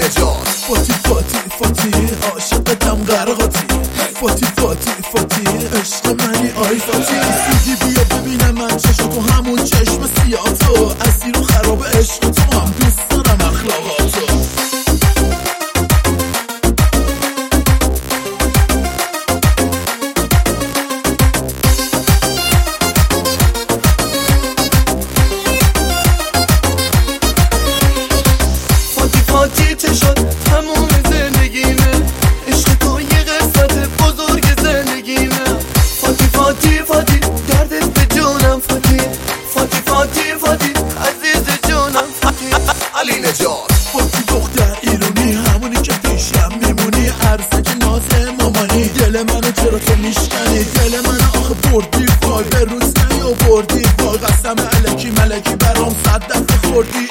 نجات. فاتی فاتی فاتی عاشقتم غرقاتی، فاتی فاتی فاتی عشق منی آی فاتی. سیدی بیا ببینم من چشم تو همون چشم سیاه تو، اسیر و خراب عشق تو هم دوست دارم اخلاقاتو. فاتی چه شد همون زندگیمه، عشق تو یه قسمت بزرگ زندگیمه. فاتی فاتی فاتی دردت به جونم فاتی، فاتی فاتی فاتی عزیز جونم فاتی. علی نجات. فاتی دختر ایرونی، همونی که پیشم میمونی، عروسک ناز مامانی. دل منو چرا تو میشکنی، دل منو آخه بردی وای، به روز نیاوردی وای. قسم الکی ملکی برام 100 دفعه خوردی